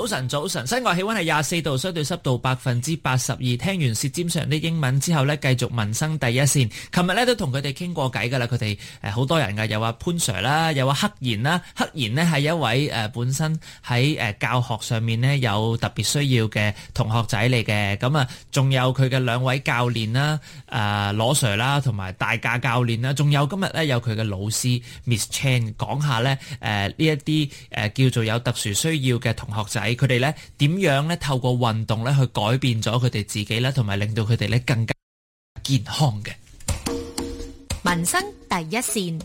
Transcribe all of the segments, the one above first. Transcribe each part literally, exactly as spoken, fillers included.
晨，早晨，室外氣溫係廿四度，相對濕度百分之八十二。聽完舌尖上啲英文之後呢，繼續民生第一線。琴日呢都同佢哋傾過偈噶啦，佢哋誒好多人噶，有話潘 Sir 啦，有話黑賢啦。黑賢呢係一位誒、呃、本身喺誒、呃、教學上面呢有特別需要嘅同學仔嚟嘅。咁啊，仲有佢嘅兩位教練啦，誒、呃、羅 Sir 啦，同埋大架教練啦，仲有今日呢有佢嘅老師 Miss Chan 講下呢誒呢一啲誒叫做有特殊需要嘅同學仔，佢哋咧點樣咧透過運動咧去改變咗佢哋自己咧，同埋令到佢哋咧更加健康嘅。 民生第一線。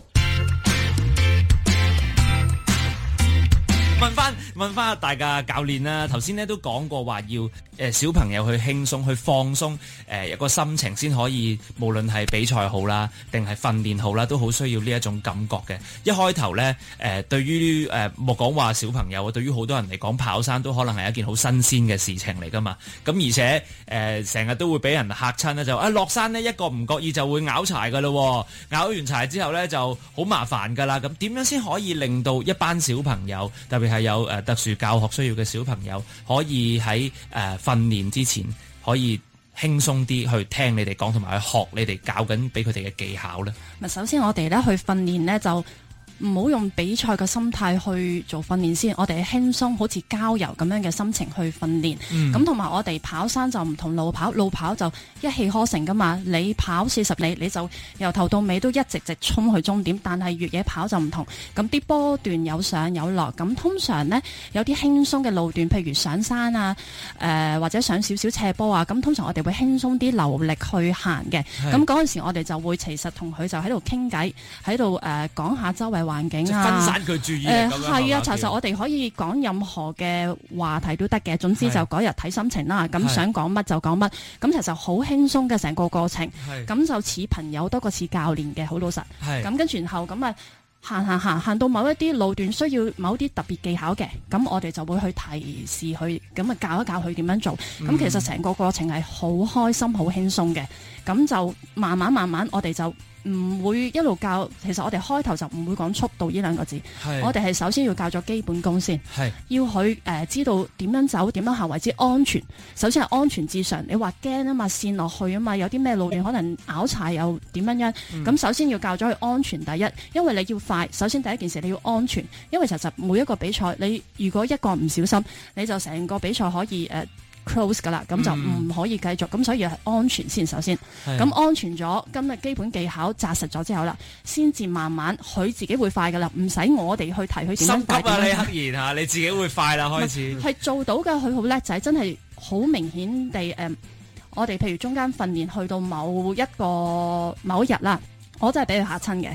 問翻問翻大家教練啦，頭先咧都講過話要誒、呃、小朋友去輕鬆去放鬆誒一個心情先可以，無論係比賽好啦，定係訓練好啦，都好需要呢一種感覺嘅。一開頭咧誒對於誒莫講話小朋友啊，對於好多人嚟講，跑山都可能係一件好新鮮嘅事情嚟噶嘛。咁而且誒成日都會俾人嚇親咧，就啊落山呢，一個唔覺意就會拗柴噶咯，拗完柴之後咧就好麻煩噶啦。咁點樣先可以令到一班小朋友特別係有誒特殊教學需要嘅小朋友，可以喺誒訓練之前可以輕鬆啲去聽你哋講，同埋去學你哋教緊俾佢哋嘅技巧咧？ 咪首先我哋咧去訓練咧就唔好用比賽嘅心態去做訓練先，我哋輕鬆好似郊遊咁樣嘅心情去訓練。咁同埋我哋跑山就唔同路跑，路跑就一氣呵成噶嘛。你跑四十里，你就由頭到尾都一直直衝去終點。但係越野跑就唔同，咁啲波段有上有落。咁通常呢，有啲輕鬆嘅路段，譬如上山啊，誒、呃、或者上少少斜坡啊。咁通常我哋會輕鬆啲流力去行嘅。咁嗰陣時我哋就會其實同佢就喺度傾偈，喺度誒講下周圍環境啊， 分散佢注意力咁樣。誒係啊，其實我哋可以講任何嘅話題都得嘅，總之就嗰日睇心情啦。咁想講乜就講乜，咁其實好輕鬆嘅成個過程。咁就似朋友多過似教練嘅，好老實。咁跟住然後咁啊行行行行到某一啲路段需要某啲特別技巧嘅，咁我哋就會去提示佢，咁啊教一教佢點樣做。咁、嗯、其實成個過程係好開心、好輕鬆嘅。咁就慢慢慢慢，我哋就唔會一路教。其實我哋開頭就唔會講速度呢兩個字，我哋係首先要教咗基本功先，要佢誒、呃、知道點樣走、點樣行為之安全。首先係安全至上。你話驚啊嘛，跣落去啊嘛，有啲咩路段可能拗柴又點樣樣。咁、嗯、首先要教咗佢安全第一，因為你要快。首先第一件事你要安全，因為其實每一個比賽，你如果一個唔小心，你就成個比賽可以誒、呃close 噶啦，咁就唔可以繼續，咁、嗯、所以係安全先首先，咁安全咗，今日基本技巧紮實咗之後啦，先至慢慢佢自己會快噶啦，唔使我哋去提佢點樣快。心急啊，你黑賢嚇，你自己會快啦開始。係做到嘅，佢好叻仔，真係好明顯地誒、嗯，我哋譬如中間訓練去到某一個某一日啦，我真係俾佢嚇親嘅。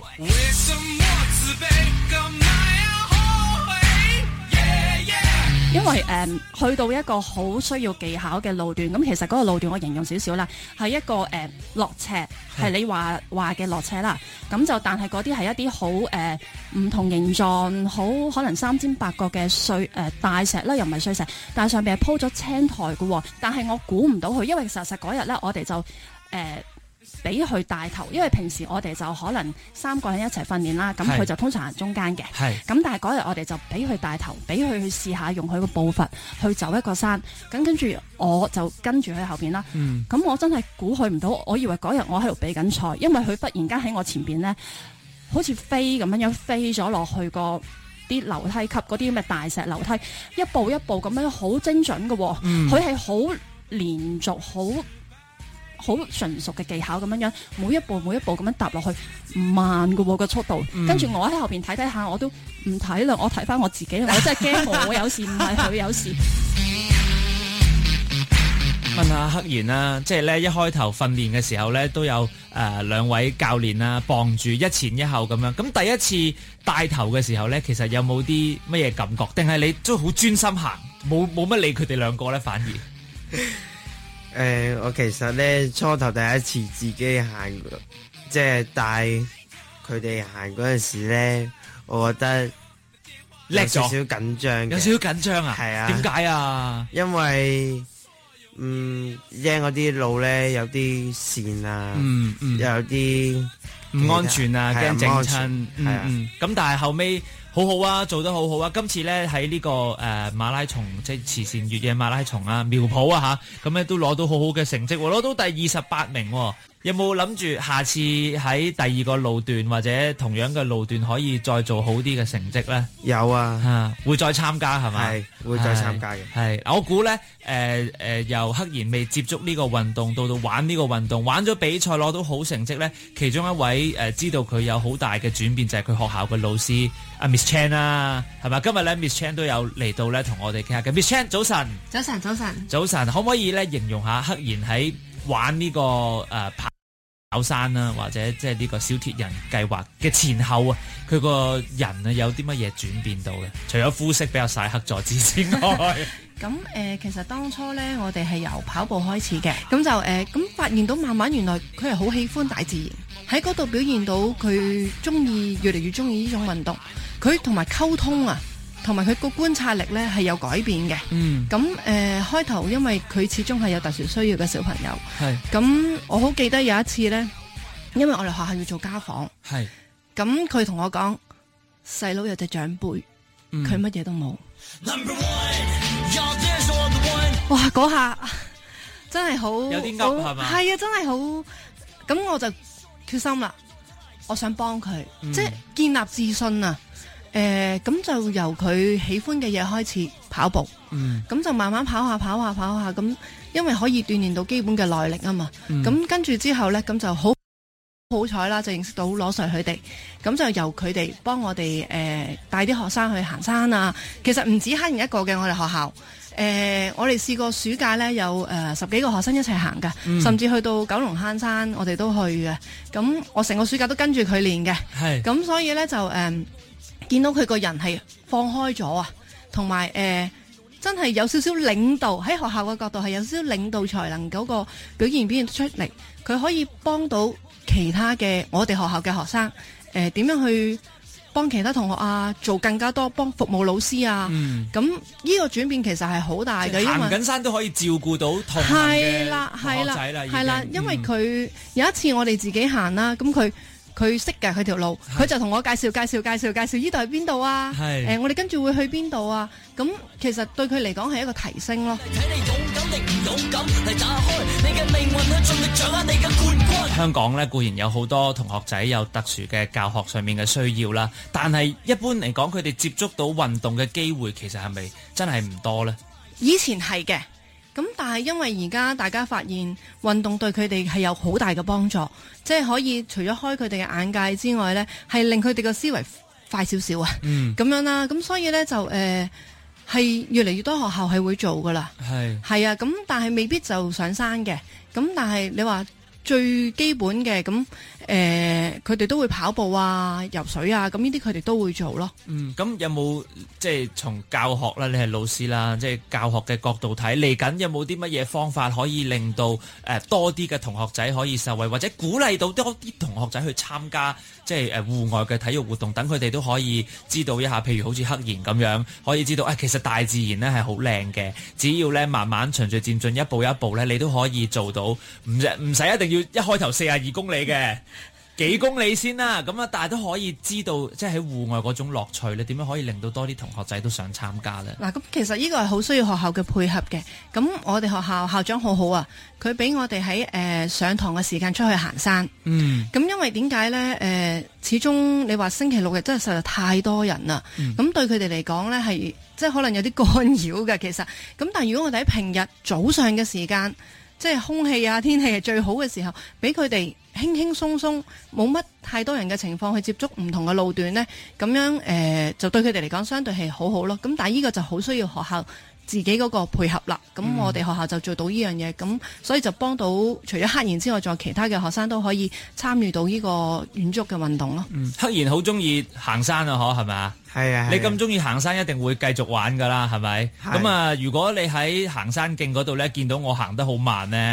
因為誒、嗯、去到一個好需要技巧嘅路段，咁其實嗰個路段我形容少少啦，係一個誒、呃、落斜，係你話話嘅落斜啦。咁就但係嗰啲係一啲好誒唔同形狀，好可能三尖八角嘅碎誒、呃、大石啦，又唔係碎石，但係上邊係鋪咗青苔嘅。但係我估唔到佢，因為實實嗰日咧，我哋就誒。呃俾佢帶頭，因為平時我哋就可能三個人一齊訓練啦，咁佢就通常行中間嘅。咁但係嗰日我哋就俾佢帶頭，俾佢去試下用佢個步伐去走一個山。咁跟住我就跟住佢後邊啦。咁、嗯、我真係估佢唔到，我以為嗰日我喺度比緊賽，因為佢忽然間喺我前邊咧，好似飛咁樣樣飛咗落去個啲樓梯級嗰啲咁嘅大石樓梯，一步一步咁樣好精準嘅。佢係好連續好。好純熟嘅技巧咁樣樣，每一步每一步咁樣踏落去，唔慢嘅喎個速度。跟、嗯、住我喺後邊睇睇下，我都唔睇啦，我睇翻我自己，我真係驚我有事，唔係佢有事。 問下黑賢啦，即係咧一開頭訓練嘅時候咧，都有誒、呃、兩位教練啦，傍住一前一後咁樣。咁第一次帶頭嘅時候咧，其實有冇啲乜嘢感覺？定係你都好專心行，冇冇乜理佢哋兩個咧？反而？ 誒、呃，我其實咧初頭第一次自己行，即係帶佢哋行嗰陣時咧，我覺得有少少緊張， 有少少緊張啊？ 係啊， 點解啊？因為嗯，驚嗰啲路咧有啲線啊，嗯嗯，有啲唔安全啊，驚整親， 係啊。 咁但係後尾好好好啊，做得好好啊！今次咧喺呢個誒、呃、馬拉松即係慈善越野馬拉松啊，苗圃啊嚇，咁咧都攞到好好嘅成績，攞到第二十八名。有冇諗住下次喺第二個路段或者同樣嘅路段可以再做好啲嘅成績咧？ 有啊， 啊會再參加係咪？ 係會再參加嘅。 係我估咧誒誒由赫然未接觸呢個運動到到玩呢個運動，玩咗比賽攞到好成績咧，其中一位誒、呃、知道佢有好大嘅轉變就係、是、佢學校嘅老師阿 Miss Chan 啦，係咪？今日咧 Miss Chan 都有嚟到咧同我哋傾下嘅。Miss Chan 早晨， 早晨，早晨， 早晨，可唔可以咧形容下赫然喺玩呢、這個誒、呃、跑跑山啦，或者即係呢個小鐵人計劃嘅前後啊，佢個人啊有啲乜嘢轉變到嘅？除咗膚色比較曬黑咗之外， 咁誒、呃，其實當初咧，我哋係由跑步開始嘅，咁就誒，咁、呃、發現到慢慢原來佢係好喜歡大自然，喺嗰度表現到佢中意，越嚟越中意呢種運動，佢同埋溝通啊。同埋佢個觀察力咧係有改變嘅。嗯。咁誒開頭因為佢始終係有特殊需要嘅小朋友。係。咁我好記得有一次咧，因為我哋學校要做家訪。係。咁佢同我講，細佬有隻長輩，佢乜嘢都冇。Number one，哇！嗰下真係好有啲噏係嘛？ 係啊，真係好。咁我就決心啦，我想幫佢，嗯、即係建立自信啊！誒、呃，咁就由佢喜歡嘅嘢開始跑步，咁、嗯、就慢慢跑下跑下跑下，咁因為可以鍛煉到基本嘅耐力啊嘛，咁、嗯、跟住之後呢，咁就好好彩啦，就認識到羅 Sir 佢哋，咁就由佢哋幫我哋誒、呃、帶啲學生去行山啊。其實唔止赫然一個嘅，我哋學校，誒、呃，我哋試過暑假呢，有誒、呃、十幾個學生一齊行噶，嗯、甚至去到九龍坑山，我哋都去嘅。咁我成個暑假都跟住佢練嘅，咁是所以呢，就誒。呃見到佢個人係放開咗啊，同埋誒真係有少少領導，喺學校嘅角度係有少少領導才能嗰個表現表現出嚟，佢可以幫到其他嘅我哋學校嘅學生誒點、呃、樣去幫其他同學啊，做更加多幫服務老師啊，咁呢、嗯、個轉變其實係好大嘅，因為行緊山都可以照顧到同行嘅同學仔啦， 係啦，因為佢有一次我哋自己行啦，咁佢。佢識嘅佢條路，佢就同我介紹介紹介紹介紹呢度係邊度啊？誒、呃，我哋跟住會去邊度啊？咁其實對佢嚟講係一個提升咯。 香港咧固然有好多同學仔有特殊嘅教學上面嘅需要啦，但係一般嚟講，佢哋接觸到運動嘅機會其實係咪真係唔多呢？ 以前係嘅。咁但係因為而家大家發現運動對佢哋係有好大嘅幫助，即係可以除咗開佢哋嘅眼界之外呢，係令佢哋嘅思維快少少啊。嗯，咁樣啦，咁所以呢，就誒係、呃、越嚟越多學校係會做噶啦。係係啊，咁但係未必就上山嘅。咁但係你話最基本嘅咁誒，佢哋都會跑步啊、游水啊，咁呢啲佢哋都會做咯。 嗯，咁有冇即係從教學啦，你係老師啦，即係教學嘅角度睇嚟緊有冇啲乜嘢方法可以令到誒、呃、多啲嘅同學仔可以受惠，或者鼓勵到多啲同學仔去參加即係誒戶外嘅體育活動，等佢哋都可以知道一下，譬如好似赫然咁樣，可以知道啊、哎，其實大自然咧係好靚嘅，只要咧慢慢循序漸進，一步一步咧，你都可以做到，唔唔使一定要一開頭四十二公里嘅。幾公里先啦，咁啊，但係都可以知道，即係喺戶外嗰種樂趣咧，點樣可以令到多啲同學仔都想參加咧？嗱， 咁其實呢個係好需要學校嘅配合嘅。咁我哋學校校長好好啊，佢俾我哋喺誒上堂嘅時間出去行山。嗯。咁因為點解咧？誒、呃，始終你話星期六日真係實在太多人啦。咁、嗯、對佢哋嚟講咧，係即係可能有啲干擾嘅。其實，咁但係如果我哋喺平日早上嘅時間，即係空氣啊、天氣係最好嘅時候，俾佢哋輕輕鬆鬆，冇乜太多人嘅情況去接觸唔同嘅路段呢，咁樣誒、呃、就對佢哋嚟講相對係好好咯。咁但係呢個就好需要學校自己嗰個配合啦。咁我哋學校就做到呢樣嘢，咁所以就幫到除咗赫然之外，仲有其他嘅學生都可以參與到呢個遠足嘅運動咯。 嗯，赫然好中意行山啊，嗬，係咪啊？ 係啊， 你咁中意行山，一定會繼續玩噶啦，係咪？咁啊，如果你喺行山徑嗰度咧，見到我行得好慢咧，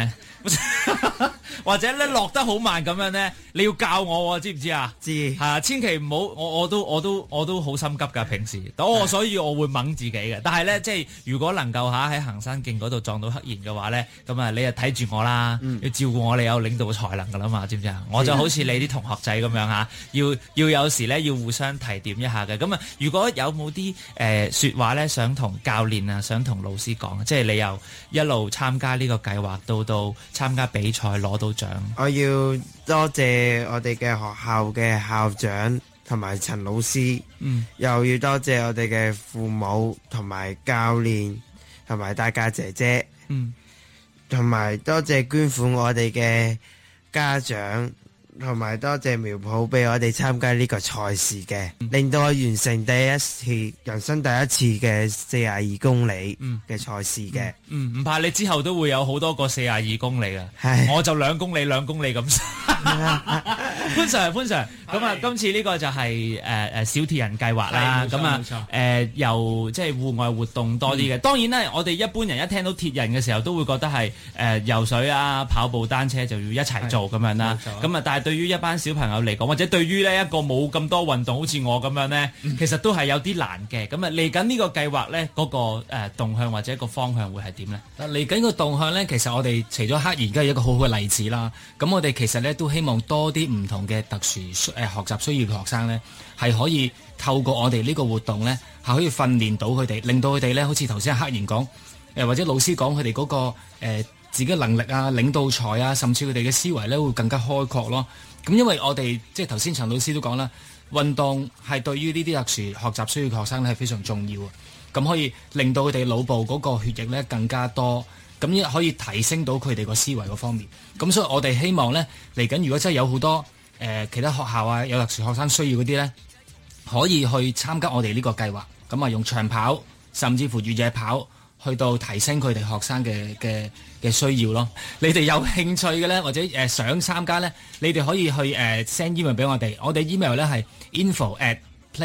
或者咧落得好慢咁樣咧，你要教我喎，知唔知啊？ 知係啊，千祈唔好，我我都我都我都好心急㗎，平時，我所以我會掹自己嘅。但係咧，即係如果能夠嚇喺行山徑嗰度撞到黑賢嘅話咧，咁啊你就睇住我啦，嗯、要照顧我，你有領導才能㗎啦嘛，知唔知啊？我就好似你啲同學仔咁樣嚇，要要有時咧要互相提點一下嘅。咁啊，如果有冇啲誒説話咧，想同教練啊，想同老師講，即係你又一路參加呢個計劃，到到參加比賽攞到獎。 我要多謝我哋嘅學校嘅校長同埋陳老師，嗯，又要多謝我哋嘅父母同埋教練同埋大家姐姐，嗯，同埋多謝捐款我哋嘅家長，同埋多謝苗圃俾我哋參加呢個賽事嘅，嗯、令到我完成第一次人生第一次嘅四十二公里嘅賽事嘅。 嗯，唔、嗯、怕你之後都會有好多個四十二公里嘅，我就兩公里兩公里咁。潘 Sir 潘 Sir， 咁啊，今次呢個就係誒誒小鐵人計劃啦，咁啊誒由即係戶外活動多啲嘅。嗯、當然咧，我哋一般人一聽到鐵人嘅時候，都會覺得係誒、呃、游水啊、跑步、單車就要一齊做咁樣啦。咁啊，但係對於一班小朋友嚟講，或者對於呢一個冇咁多運動，好似我咁樣咧，嗯、其實都係有啲難嘅。咁啊，嚟緊呢個計劃咧，嗰、那個誒、呃、動向或者個方向會係點咧？ 嚟緊個動向咧，其實我哋除咗黑賢而家係一個好好嘅例子啦。咁我哋其實咧都希望多啲唔同嘅特殊誒學習需要嘅學生咧，係可以透過我哋呢個活動咧，係可以訓練到佢哋，令到佢哋咧，好似頭先黑賢講誒，或者老師講佢哋嗰個誒、呃、自己能力啊、領導才啊，甚至佢哋嘅思維咧會更加開闊咯。咁因為我哋即係頭先陳老師都講啦，運動係對於呢啲特殊學習需要嘅學生咧係非常重要啊。咁可以令到佢哋腦部嗰個血液咧更加多。咁亦可以提升到佢哋個思維嗰方面。咁所以我哋希望咧嚟緊，如果真係有好多誒、呃、其他學校啊，有特殊學生需要嗰啲咧，可以去參加我哋呢個計劃。咁啊，用長跑甚至乎越野跑去到提升佢哋學生嘅嘅嘅需要咯。你哋有興趣嘅咧，或者誒、呃、想參加咧，你哋可以去誒 send、呃、email 俾我哋。我哋 email 咧係 info at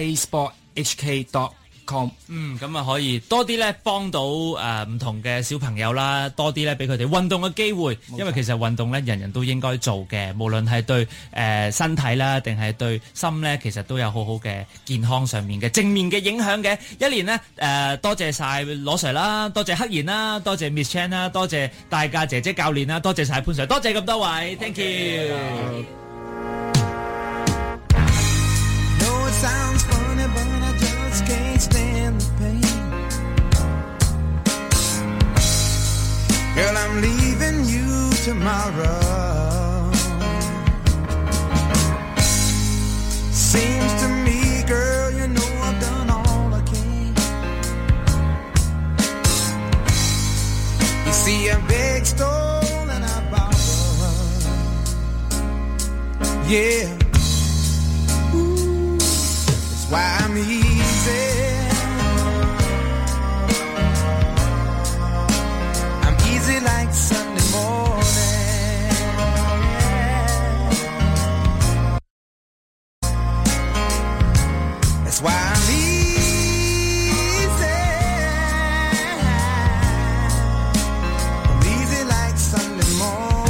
playsporthk dot com。 嗯，咁啊可以多啲咧幫到誒唔、呃、同嘅小朋友啦，多啲咧俾佢哋運動嘅機會，因為其實運動咧人人都應該做嘅，無論係對誒、呃、身體啦，定係對心咧，其實都有好好嘅健康上面嘅正面嘅影響嘅。一年呢，誒、呃、多謝晒羅 Sir 啦，多謝黑賢啦，多謝 Miss Chan 啦，多謝大家姐姐教練啦，多謝晒潘 Sir， 多謝咁多位 ，thank you。 Can't stand the pain. Girl, I'm leaving you tomorrow. Seems to me, girl, you know I've done all I can. You see, I begged, stole, and I borrowed. Yeah. Ooh, that's why I'm easy. I'm easy like Sunday morning. That's why I'm easy. I'm easy like Sunday morning.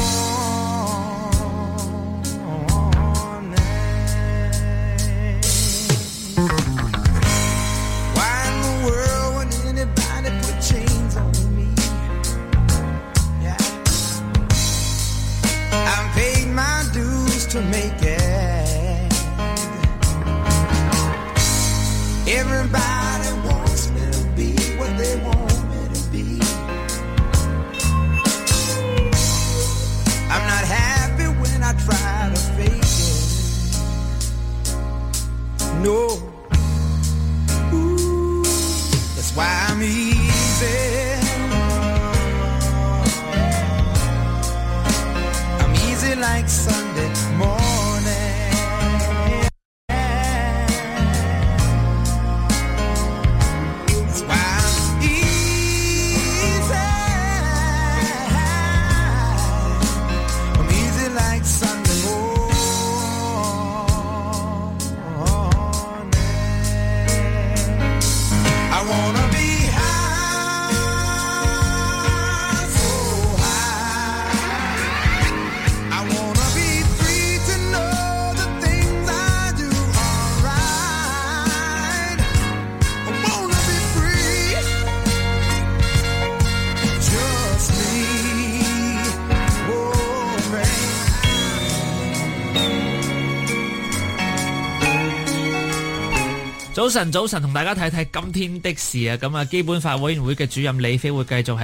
Why in the world would anybody put chains on me? Yeah, I've paid my dues to make it. Everybody wants me to be what they want me to be. I'm not happy when I try to fake it. No. Ooh, that's why I'm easy. I'm easy like Sunday morning. That's why I'm easy. I'm easy like Sunday morning. I wanna be high, so high. 早晨，早晨，同大家睇睇今天的事啊！咁啊，基本法委員會嘅主任李飛會繼續喺